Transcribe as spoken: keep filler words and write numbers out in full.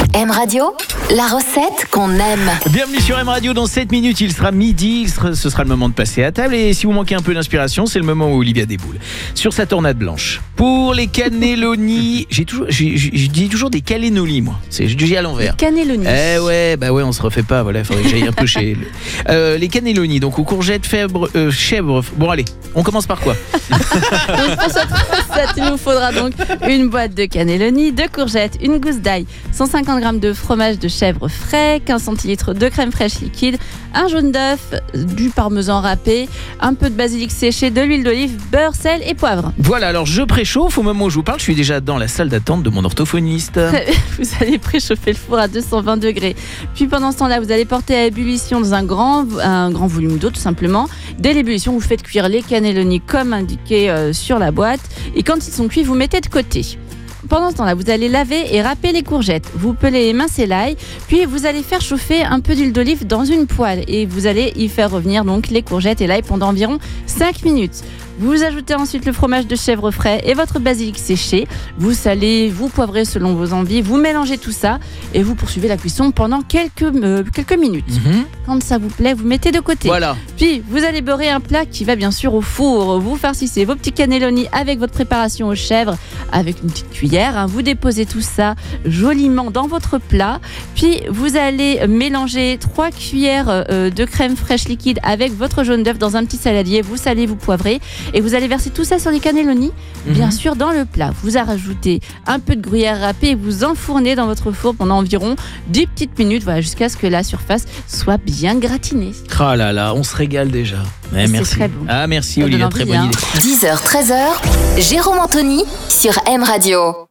M Radio, la recette qu'on aime. Bienvenue sur M Radio, dans sept minutes, il sera midi, ce sera le moment de passer à table. Et si vous manquez un peu d'inspiration, c'est le moment où Olivia déboule sur sa tornade blanche. Pour les cannelloni, j'ai toujours, j'ai, j'ai, je dis toujours des cannelloni, moi. C'est, je dis à l'envers. Cannelloni. Eh ouais, bah ouais, on se refait pas, voilà, faudrait que j'aille un peu chez... Euh, les cannelloni, donc aux courgettes, fèvres, euh, chèvres... Bon allez, on commence par quoi? Donc pour cette recette, il nous faudra donc une boîte de cannelloni, deux courgettes, une gousse d'ail, cent cinquante grammes de fromage de chèvre frais, quinze centilitres de crème fraîche liquide, un jaune d'œuf, du parmesan râpé, un peu de basilic séché, de l'huile d'olive, beurre, sel et poivre. Voilà, alors je préchauffe. Au moment où je vous parle, je suis déjà dans la salle d'attente de mon orthophoniste. Vous allez préchauffer le four à deux cent vingt degrés. Puis pendant ce temps-là, vous allez porter à ébullition dans un grand, un grand volume d'eau tout simplement. Dès l'ébullition, vous faites cuire les cannelloni comme indiqué euh, sur la boîte. Et quand ils sont cuits, vous mettez de côté. Pendant ce temps-là, vous allez laver et râper les courgettes. Vous pelez et mincer l'ail, puis vous allez faire chauffer un peu d'huile d'olive dans une poêle et vous allez y faire revenir donc les courgettes et l'ail pendant environ cinq minutes. Vous ajoutez ensuite le fromage de chèvre frais et votre basilic séché. Vous salez, vous poivrez selon vos envies. Vous mélangez tout ça et vous poursuivez la cuisson pendant quelques, euh, quelques minutes. Mm-hmm. Quand ça vous plaît, vous mettez de côté. Voilà. Puis vous allez beurrer un plat qui va bien sûr au four. Vous farcissez vos petits cannelloni avec votre préparation aux chèvres avec une petite cuillère. Hein. Vous déposez tout ça joliment dans votre plat. Puis vous allez mélanger trois cuillères euh, de crème fraîche liquide avec votre jaune d'œuf dans un petit saladier. Vous salez, vous poivrez. Et vous allez verser tout ça sur les cannelloni, mmh. bien sûr dans le plat. Vous a rajouté un peu de gruyère râpée et vous enfournez dans votre four pendant environ dix petites minutes, voilà, jusqu'à ce que la surface soit bien gratinée. Ah là là, on se régale déjà. Ouais, c'est merci. très bon. Ah merci Ça Olivia, donne très envie, bonne hein. idée. dix heures treize, Jérôme Anthony sur M Radio.